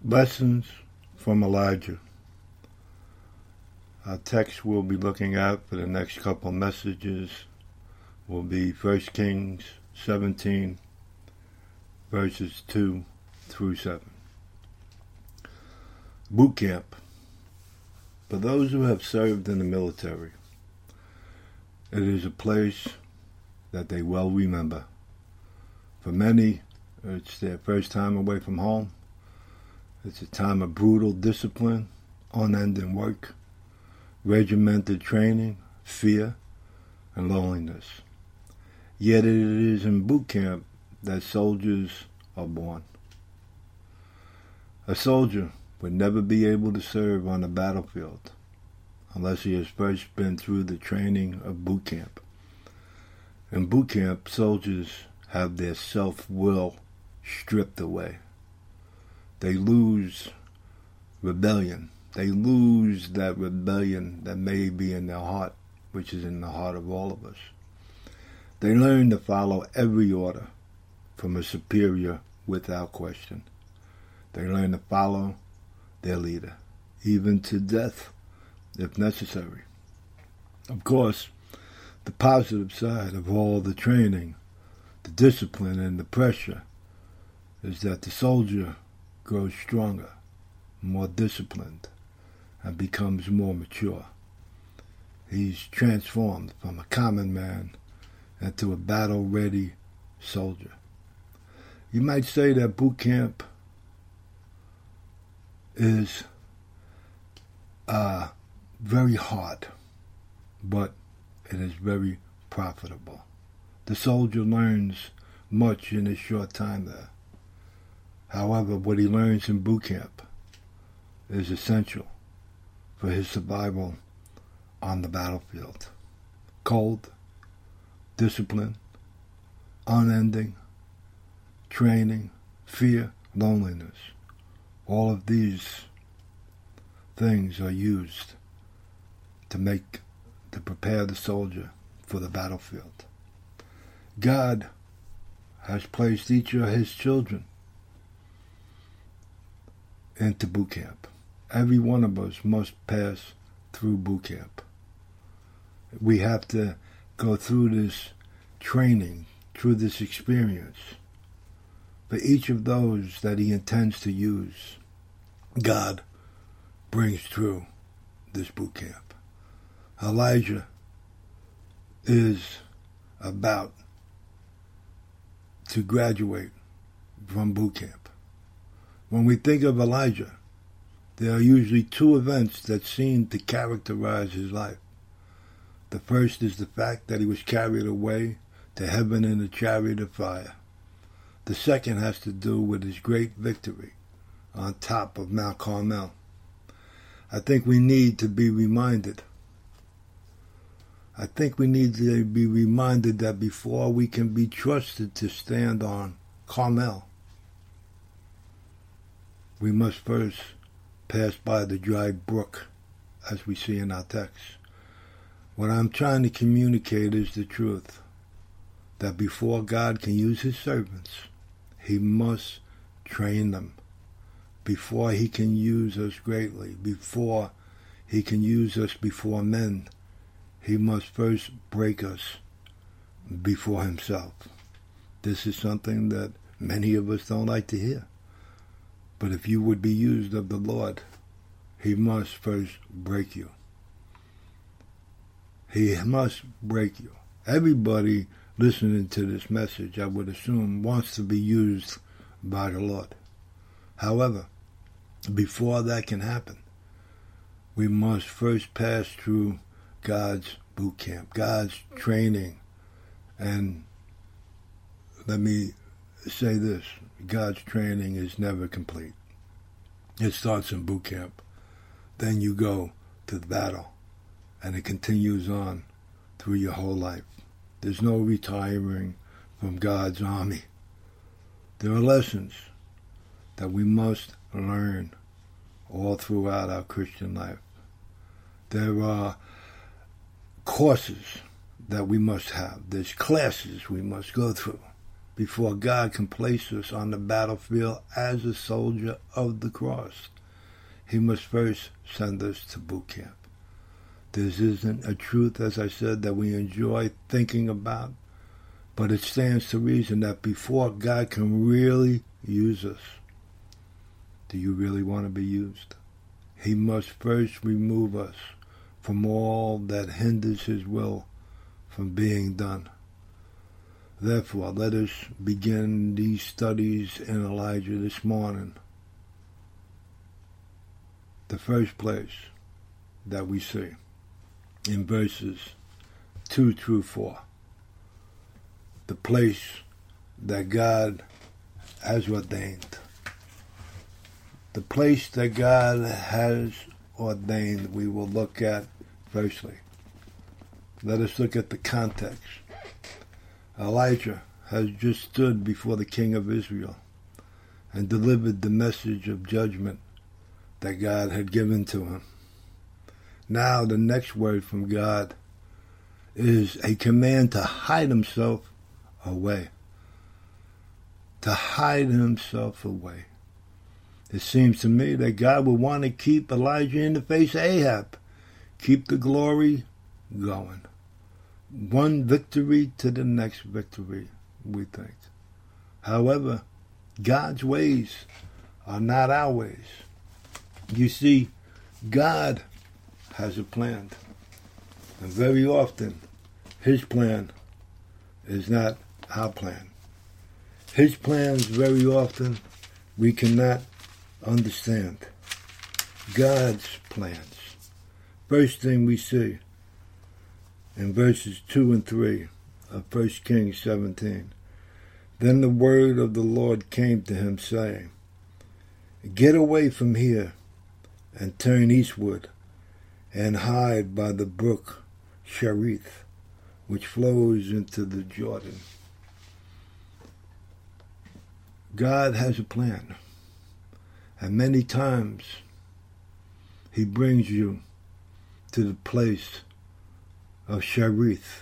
Lessons from Elijah. Our text we'll be looking at for the next couple messages will be 1 Kings 17, verses 2 through 7. Boot camp. For those who have served in the military, it is a place that they well remember. For many, it's their first time away from home. It's a time of brutal discipline, unending work, regimented training, fear, and loneliness. Yet it is in boot camp that soldiers are born. A soldier would never be able to serve on the battlefield unless he has first been through the training of boot camp. In boot camp, soldiers have their self-will stripped away. They lose rebellion. They lose that rebellion that may be in their heart, which is in the heart of all of us. They learn to follow every order from a superior without question. They learn to follow their leader, even to death, if necessary. Of course, the positive side of all the training, the discipline, and the pressure is that the soldier grows stronger, more disciplined, and becomes more mature. He's transformed from a common man into a battle-ready soldier. You might say that boot camp is very hard, but it is very profitable. The soldier learns much in his short time there. However, what he learns in boot camp is essential for his survival on the battlefield. Cold, discipline, unending, training, fear, loneliness. All of these things are used to prepare the soldier for the battlefield. God has placed each of his children into boot camp. Every one of us must pass through boot camp. We have to go through this training, through this experience. For each of those that he intends to use, God brings through this boot camp. Elijah is about to graduate from boot camp. When we think of Elijah, there are usually two events that seem to characterize his life. The first is the fact that he was carried away to heaven in a chariot of fire. The second has to do with his great victory on top of Mount Carmel. I think we need to be reminded. That before we can be trusted to stand on Carmel, we must first pass by the dry brook, as we see in our text. What I'm trying to communicate is the truth, that before God can use his servants, he must train them. Before he can use us greatly, before he can use us before men, he must first break us before himself. This is something that many of us don't like to hear. But if you would be used of the Lord, he must first break you. He must break you. Everybody listening to this message, I would assume, wants to be used by the Lord. However, before that can happen, we must first pass through God's boot camp, God's training. And let me say this, God's training is never complete. It starts in boot camp. Then you go to the battle, and it continues on through your whole life. There's no retiring from God's army. There are lessons that we must learn all throughout our Christian life. There are courses that we must have. There's classes we must go through. before God can place us on the battlefield as a soldier of the cross. He must first send us to boot camp. This isn't a truth, as I said, that we enjoy thinking about, but it stands to reason that before God can really use us, do you really want to be used? He must first remove us from all that hinders his will from being done. Therefore, let us begin these studies in Elijah this morning. The first place that we see in verses 2 through 4, the place that God has ordained. The place that God has ordained we will look at firstly. Let us look at the context. Elijah has just stood before the king of Israel and delivered the message of judgment that God had given to him. Now the next word from God is a command to hide himself away. To hide himself away. It seems to me that God would want to keep Elijah in the face of Ahab. Keep the glory going. One victory to the next victory, we think. However, God's ways are not our ways. You see, God has a plan. And very often, his plan is not our plan. His plans very often we cannot understand. God's plans. First thing we see in verses 2 and 3 of 1 Kings 17. Then the word of the Lord came to him, saying, Get away from here and turn eastward and hide by the brook Cherith, which flows into the Jordan. God has a plan. And many times he brings you to the place of Cherith.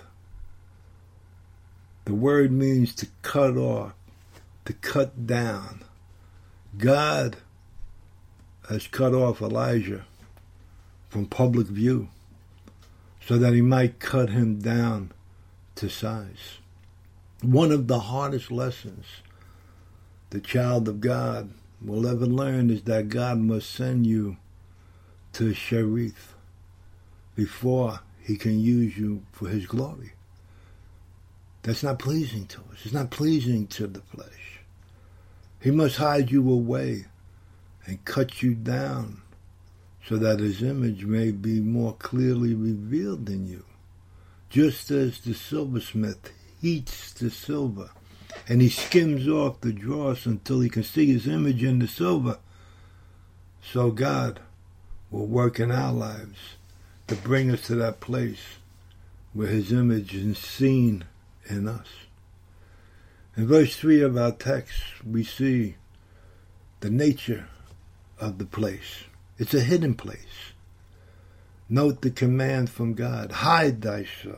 The word means to cut off, to cut down. God has cut off Elijah from public view so that he might cut him down to size. One of the hardest lessons the child of God will ever learn is that God must send you to Cherith before he can use you for his glory. That's not pleasing to us. It's not pleasing to the flesh. He must hide you away and cut you down so that his image may be more clearly revealed in you. Just as the silversmith heats the silver and he skims off the dross until he can see his image in the silver, so God will work in our lives to bring us to that place where his image is seen in us. In verse 3 of our text, we see the nature of the place. It's a hidden place. Note the command from God, hide thyself.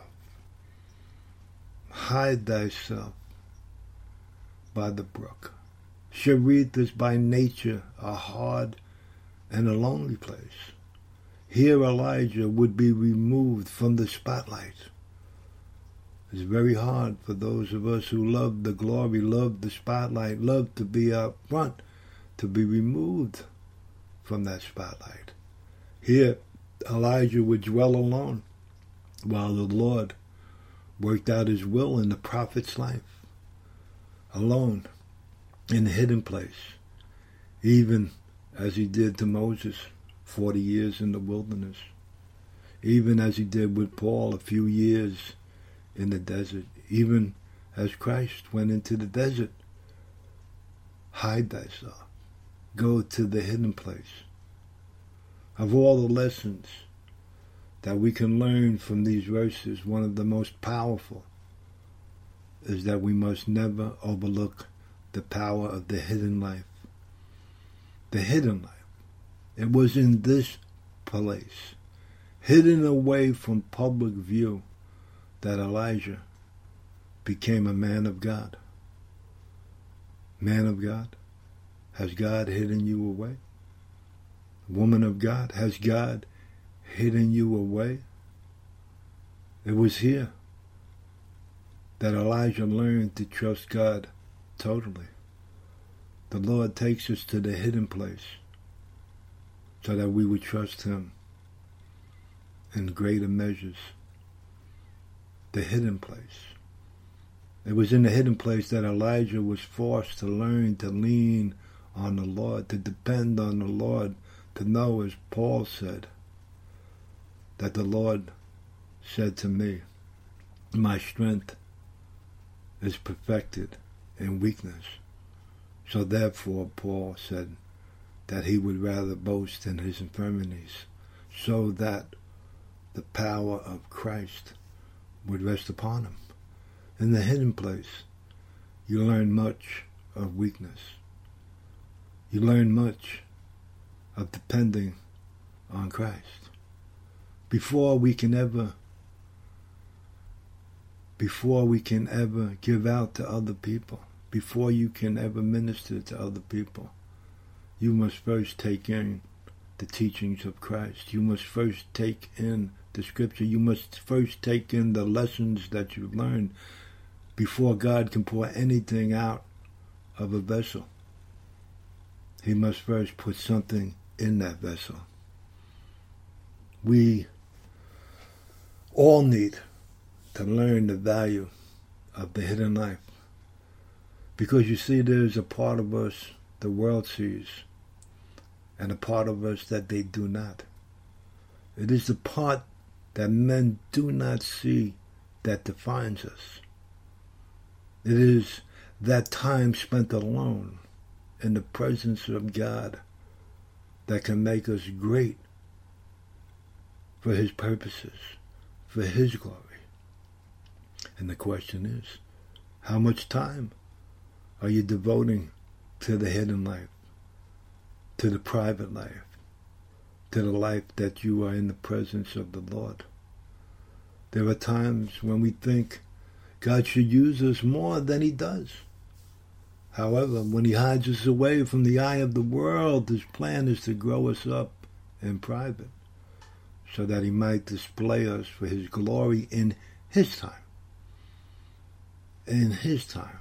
Hide thyself by the brook. Cherith is by nature a hard and a lonely place. Here Elijah would be removed from the spotlight. It's very hard for those of us who love the glory, love the spotlight, love to be up front, to be removed from that spotlight. Here, Elijah would dwell alone while the Lord worked out his will in the prophet's life. Alone, in a hidden place, even as he did to Moses 40 years in the wilderness, even as he did with Paul a few years in the desert, even as Christ went into the desert. Hide thyself. Go to the hidden place. Of all the lessons that we can learn from these verses, one of the most powerful is that we must never overlook the power of the hidden life. The hidden life. It was in this place, hidden away from public view, that Elijah became a man of God. Man of God, has God hidden you away? Woman of God, has God hidden you away? It was here that Elijah learned to trust God totally. The Lord takes us to the hidden place so that we would trust Him in greater measures. The hidden place. It was in the hidden place that Elijah was forced to learn to lean on the Lord, to depend on the Lord, to know, as Paul said, that the Lord said to me, my strength is perfected in weakness. So therefore, Paul said that he would rather boast in his infirmities, so that the power of Christ would rest upon him. In the hidden place, you learn much of weakness. You learn much of depending on Christ. Before we can ever give out to other people, before you can ever minister to other people, you must first take in the teachings of Christ. You must first take in the Scripture. You must first take in the lessons that you've learned before God can pour anything out of a vessel. He must first put something in that vessel. We all need to learn the value of the hidden life. Because you see, there's a part of us the world sees, and a part of us that they do not. It is the part that men do not see that defines us. It is that time spent alone in the presence of God that can make us great for His purposes, for His glory. And the question is, how much time are you devoting to the hidden life, to the private life, to the life that you are in the presence of the Lord? There are times when we think God should use us more than He does. However, when He hides us away from the eye of the world, His plan is to grow us up in private so that He might display us for His glory in His time. In His time.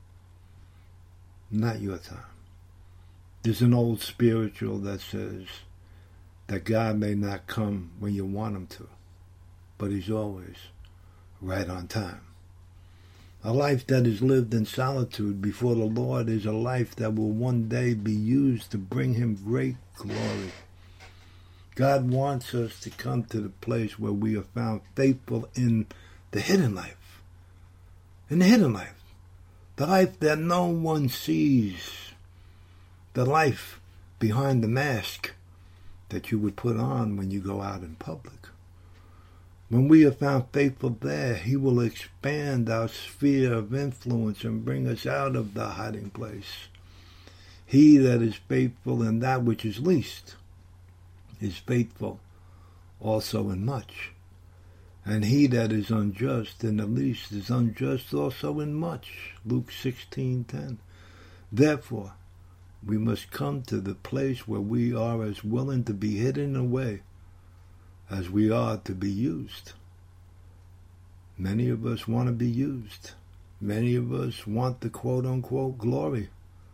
Not your time. There's an old spiritual that says that God may not come when you want Him to, but He's always right on time. A life that is lived in solitude before the Lord is a life that will one day be used to bring Him great glory. God wants us to come to the place where we are found faithful in the hidden life. In the hidden life. The life that no one sees. The life behind the mask that you would put on when you go out in public. When we are found faithful there, He will expand our sphere of influence and bring us out of the hiding place. He that is faithful in that which is least is faithful also in much. And he that is unjust in the least is unjust also in much. Luke 16:10. Therefore, we must come to the place where we are as willing to be hidden away as we are to be used. Many of us want to be used. Many of us want the quote-unquote glory.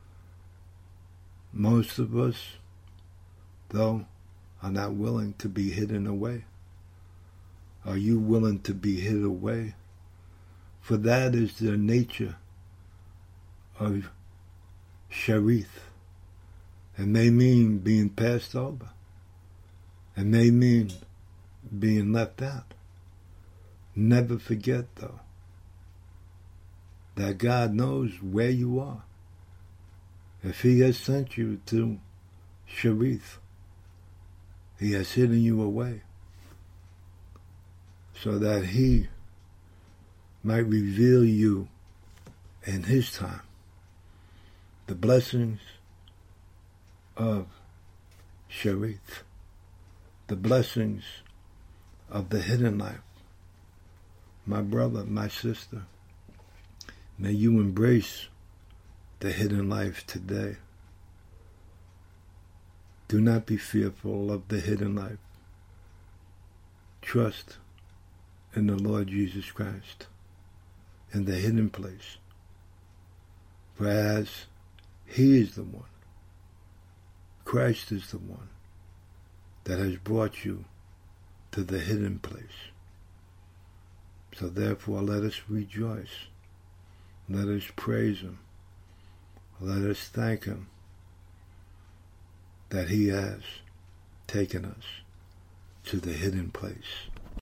Most of us, though, are not willing to be hidden away. Are you willing to be hid away? For that is the nature of Cherith. It may mean being passed over. It may mean being left out. Never forget, though, that God knows where you are. If He has sent you to Cherith, He has hidden you away so that He might reveal you in His time. The blessings of Cherith, the blessings of the hidden life. My brother, my sister, may you embrace the hidden life today. Do not be fearful of the hidden life. Trust in the Lord Jesus Christ in the hidden place. For as He is the one, Christ is the one that has brought you to the hidden place. So therefore let us rejoice. Let us praise Him. Let us thank Him that He has taken us to the hidden place.